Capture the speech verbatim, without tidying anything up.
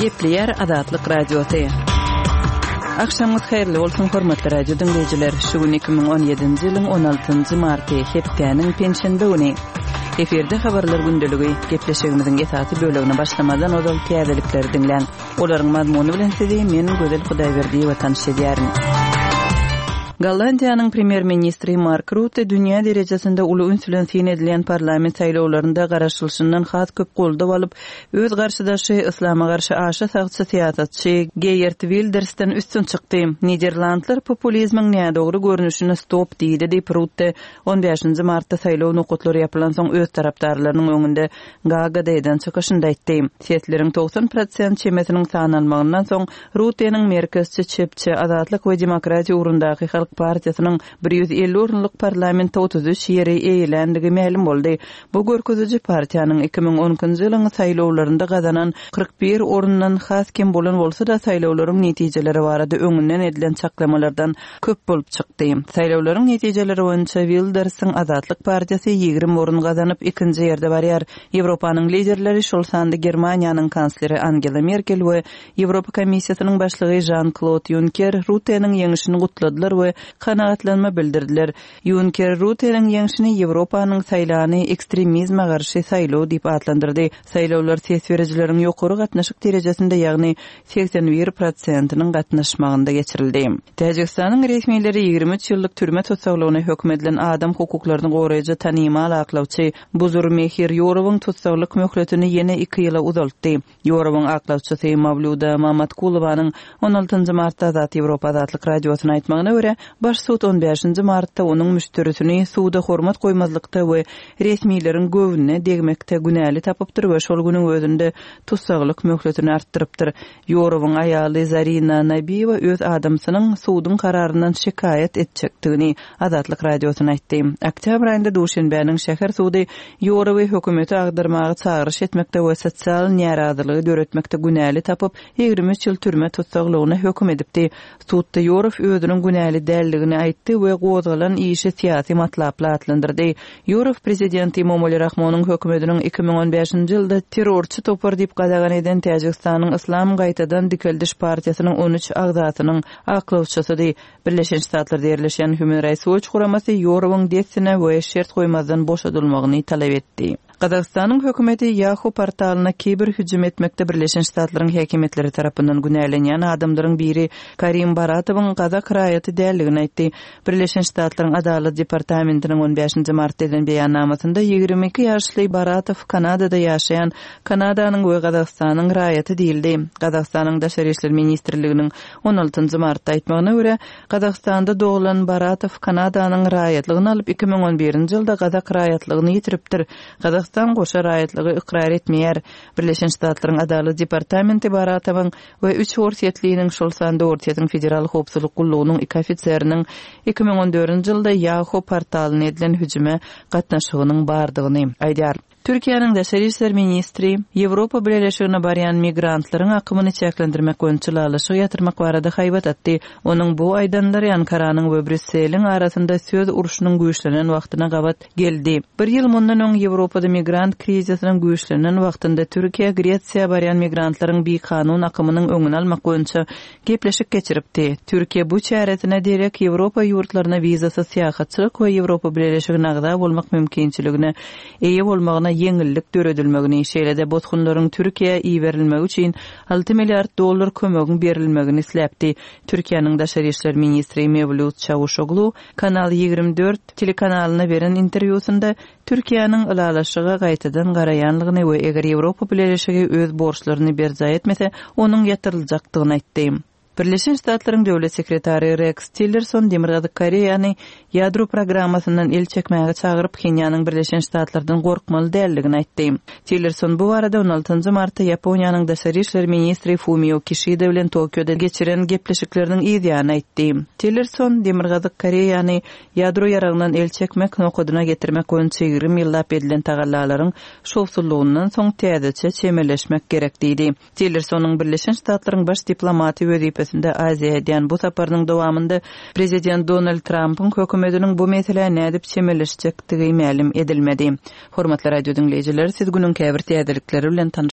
Gepleyer Adatlyk Radiosu. Akşamyz haýyrly bolsun hormatly radio dinleýijiler. Şu gün iki bin on ýedinji ýylyň on altynjy marty hepdeniň penşenbe güni. Eferde habarlar gündeligi gepleşigimiziň esasy bölegine başlamadan odal täzelikleri dinleň. Olaryň mazmuny bilen sizi men Gözel Hudaýberdi we tanışdyrýaryn. Gollandiýanyň premier ministri Mark Rutte dünýä derejesinde uly ünsülensiň edilen parlament saýlawlarynda garaşylşyndan has köp golda bolup, öz garşydaşy islama garşy aşa sagçy siýasatçy Geert Wildersden üstün çykdy. Niderlandlar populizmiň näme dogry görnüşine stop diýdi diýip Rutte on beşinji martda saýlaw nokutlary ýapylan soň öz tarapdarlarynyň öňünde Gagada eden çykyşynda aýtdy. Setleriň doksan prosent çemesiniň sanalmagynyň soň Rutte'niň merkezçi çepçi Azatlyk we Demokratiýa urundaky halk partiýasynyň bir ýüz elli orunlyk parlamentde otuz üç ýeri eýlendigi ma'lum boldy. Bu görkeziji partiýanyň iki bin onunçy ýylyň saýlawlarynda gazanan kırk bir orundan has kim bolan bolsa da saýlawlaryň netijeleri barada öňünden edilen çaklamalardan köp bolup çykdy. Saýlawlaryň netijeleri boýunça Wildersiň Azatlyk partiýasy ýigirmi orun gazanyp ikinji ýerde barýar. Ýewropanyň liderleri şol sandy Germaniýanyň kansleri Angela Merkel we Ýewropa Komissiýasynyň başlygy Jean-Claude Juncker Rutte'niň ýeňişini gutladylar we kanaatlanma bildirdiler. Juncker Rutte'niň ýeňişini Ýewropanyň saýlany ekstremizme garşy saýlaw diýip atlandyrdy. Saýlawlar ses berejileriň ýokary gatnaşyk derejesinde, ýagny seksen bir prosentiniň gatnaşmagynda geçirildi. Täjikistanyň resmiýetleri ýigirmi üç ýyllyk türme tutsaglygyna hökm edilen adam hukuklaryny goraýjy Tanymal aklawçy Buzurmehir Ýorowyň tutsaglyk möhletini ýene iki ýyla uzaltdy. Ýorowyň aklawçysy Mavluda Mamatkulowanyň on altynjy martda Azat Ýewropa Azatlyk radiosyna aýtmagyna görä, baş sud on beşinji martda onuň müşterisini suwda hormat goýmazlykda we resmiýlerin gowunyna degmekde günäli tapypdyr we şol güniň özünde tutsaglyk möhletini artdyrypdyr. Ýorowyň aýaly Zarina Nabiyewa öz adamsynyň suwdyň kararynyň şikayet etjekdigini Azatlyk radiosyna aýtdy. Oktyabr aýynda Duşenbäniň şäher suwdy Ýorowy hökümeti agdyrmagy çağırış etmekde we sosial narazylygy döretmekde günäli tapyp ýigirmi üç ýyl türme tutsaglygyna hökm edipdi. Suwda Ýorow özüniň günäli dälligini aýtdy we gozgalan işi siýasy matlapla atlandyrdy. Ýorow prezidenti Emomali Rahmonyň hökümetiniň iki bin on beşinji ýylda terrorçy topar diýip gadagan eden Täjikistanyň Islam gaýtadan dikeldiş partiýasynyň on üç agzatynyň aklawçysy Birleşen Ştatlar derleşen Human Rights Watch guramasy Ýorowyň detsine we şert goýmazdan boşadylmagyny talap etdi. Qazaqstanyň hökümeti Yahoo portalyna kiber hüjüm etmekde Birleşen Ştatlaryň häkimetleri tarapyndan günälenýän adamlaryň biri Karim Baratowyň Qazaq raýaty dälligini aýtdy. Birleşen Ştatlaryň Adalet departamentiniň on beşinji martda edilen beýannamasynda ýigirmi iki ýaşly Baratow Kanadada ýaşaýan Kanadanyň we Qazaqstanyň raýaty diýildi. Qazaqstanyň Daşary işler ministrliginiň on altynjy martda aýtmagyna görä, Qazaqstanda doglan Baratow Kanadanyň raýatlygyny alyp iki bin on birinji ýylda Qazaq raýatlygyny ýitiripdir. Qazaqstan goşa raýatlygy ikrar etmeýär. Birleşen Ştatlaryň Adalet departamenti Baratowyň we üç orsiýetliğiniň şol sanda orsiýetiň federal howpsuzlyk gullugynyň iki ofitseriniň iki bin on dördünji ýylda Yahoo portalyna edilen hüjüme gatnaşygynyň bardygyny aýdýar. Türkiýanyň Daşary işler ministri Ýewropa Birleşigine barýan migrantlaryň akymyny çäklendirmek boýunça laşyk ýatyrmak barada haýbat atdy. Onuň bu aýdanlary Ankaranyň we Brüsseliň arasynda söz uruşynyň güýçlenen wagtyna gabat geldi. Bir ýyl mundan öň Ýewropada migrant krizisiniň güýçlenen wagtynda Türkiýe Gretsiýa barýan migrantlaryň bir kanun akymynyň öňüni almak boýunça gepleşik geçiripdi. Türkiýe bu çäretine direk Ýewropa ýurtlaryna vizasy syýahatçylyk we Ýewropa Birleşigine agda bolmak mümkinçiligine eýe bolmagyna ýeňillik döredilmegini şeýlede botgunlaryň Türkiýe iýerilmegi üçin alty milliard dollar kömegin berilmegini isläpdi. Türkiýanyň Daşary işler ministri Mevlut Çavuşoglu Kanal ýigirmi dört telekanalyna beren interwýusynda Türkiýanyň ılalaşyga gaýtadan garaýanlygyny we eger Ýewropa Birleşigi öz borçlaryny berja etmese, onuň ýatyryljakdygyny aýtdy. Birleşen Ştatlaryň döwlet sekretary Rex Tillerson Demirgazyk Koreýany ýadro programmasyndan el çekmäge çagyryp Pxenyanyň Birleşen Ştatlardan gorkmaly dälligini aýtdy. Tillerson bu arada on altynjy martda Ýaponiýanyň Daşary işler ministri Fumio Kishida bilen Tokyoda geçiren gepleşikleriniň ýa-da aýtdy. Tillerson Demirgazyk Koreýany ýadro ýaragyndan el çekmek nokudyna getirmek boýunça ýigirmi ýyllap edilen tagallalaryň şowsuzlygyndan soň täzeçe çemeleşmek gerek diýdi. Tillersonyň Birleşen Ştatlaryň baş diplomaty wezipesinde Aziýadan bu saparynyň dowamında Prezident Donald Trump'yň hökümetiniň bu mesele nädip çemeleşjekdigi ma'lum edilmedi. Hormatly radio dinleýijiler, siz günüň käbir täzelikleri bilen